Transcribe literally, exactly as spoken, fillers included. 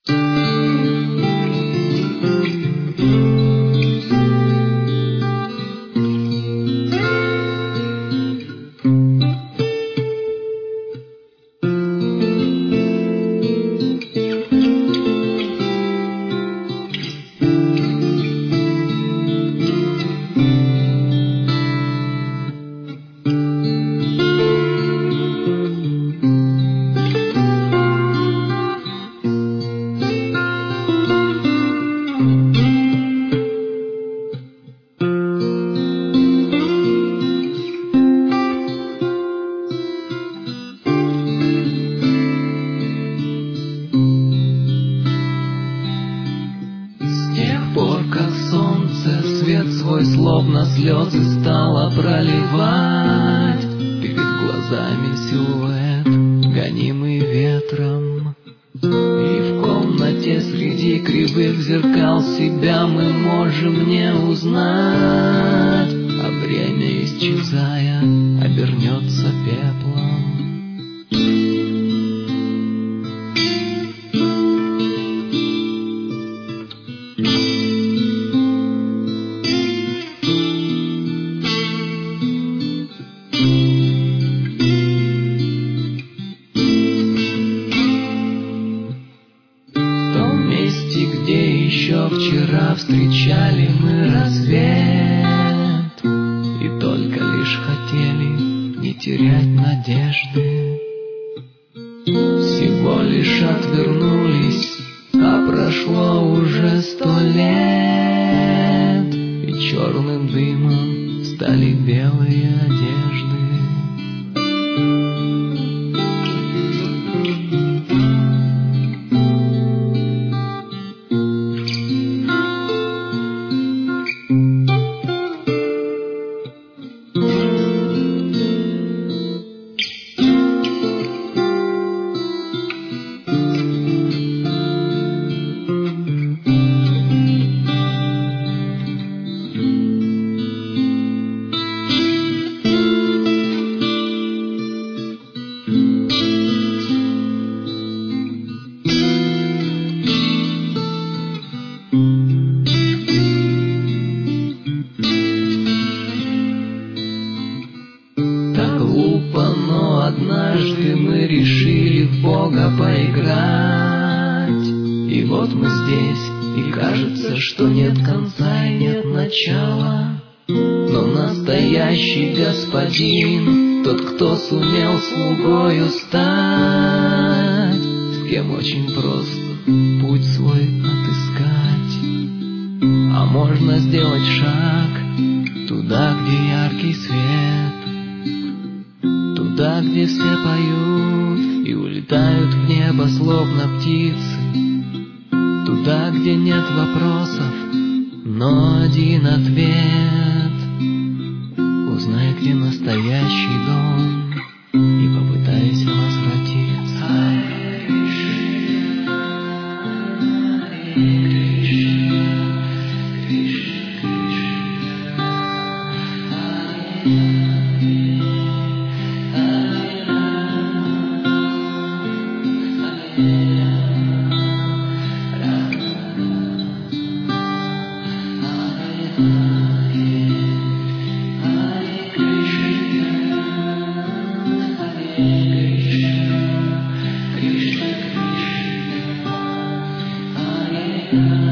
Свет свой словно слезы стало проливать. Перед глазами силуэт, гонимый ветром. И в комнате среди кривых зеркал себя мы можем не узнать. А время, исчезая, обернется пеплом. Где еще вчера встречали мы рассвет и только лишь хотели не терять надежды. Всего лишь отвернулись, а прошло уже сто лет, и черным дымом стали белые одежды. Так глупо, но однажды мы решили в Бога поиграть. И вот мы здесь, и кажется, что нет конца и нет начала. Но настоящий господин, тот, кто сумел слугою стать, с кем очень просто путь свой отыскать. А можно сделать шаг туда, где яркий свет, туда, где все поют и улетают в небо, словно птицы, туда, где нет вопросов, но один ответ. Узнай, где настоящий дом, и попытайся возвратиться. Krishna, Krishna, Hare Hare.